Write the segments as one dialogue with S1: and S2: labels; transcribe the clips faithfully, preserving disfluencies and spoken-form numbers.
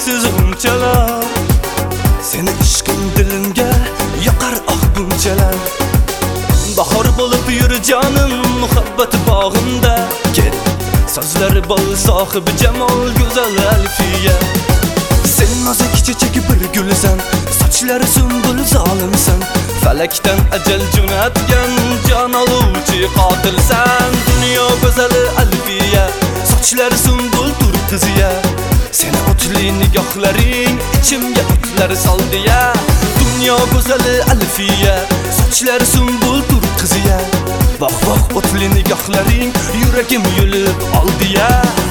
S1: cheksiz unchalar. Seni ishqing dilimga yoqar ah bunchalar. Bahor bo'lib yur jonim muhabbat bog'imda. Ket sozlari bol sohibi jamol go'zal Alfiya. Sen nozik chechak bir gulsan, sochlari sumbul zolimsan. Falakdan ajal jo'natgan jon oluvchi qotilsan. Dunyo go'zali Alfiya, sochlari sumbul tur qiziya. Seni o'tli nigohlaring ichimga o'tlar soldi-ya. Dunyo go'zali Alfiya, sochlari sumbul tur qiziya. Voh voh o'tli nigohlaring yuragim yulib oldi-ya.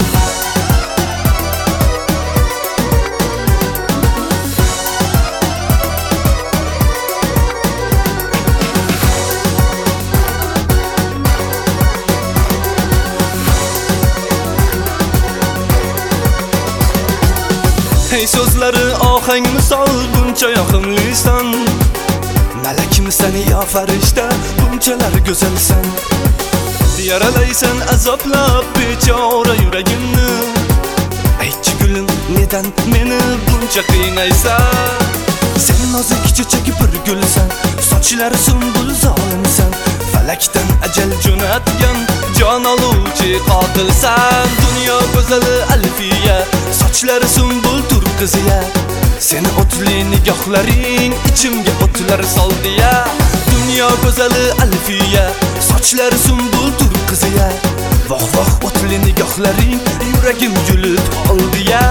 S1: Hey so'zlari ohang misol buncha yoqimlisan. Malakmisan yo farishta, bunchalar go'zalsan. Yaralaysan azoblab bechora yuragimni. Aytchi gulim, nedan meni buncha qiynaysan? Sen nozik chechak bir gulsan, sochlari sumbul zolimsan. Falakdan ajal jo'natgan jon oluvchi qotilsan. Dunyo go'zali Alfiya, sochlari sumbul tur qiziya. Seni o'tli nigohlaring ichimga o'tlar soldi-ya. Dunyo go'zali Alfiya, sochlari sumbul tur qiziya. Voh voh o'tli nigohlaring yuragim yulib oldi-ya.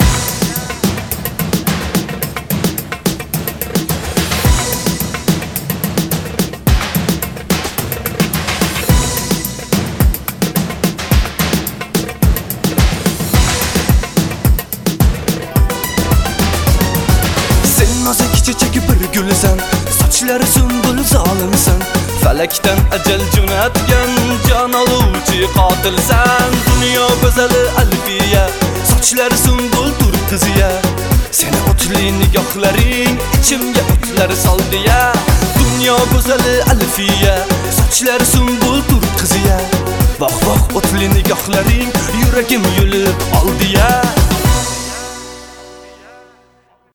S1: Nozik chechak bir gulsan, sochlari sumbul zolimsan. Falakdan ajal jo'natgan jon oluvchi qotilsan. Dunyo go'zali Alfiya, sochlari sumbul tur qiziya. Seni o'tli nigohlaring ichimga o'tlar soldi-ya. Dunyo go'zali Alfiya, sochlari sumbul tur qiziya. Voh voh o'tli nigohlaring yuragim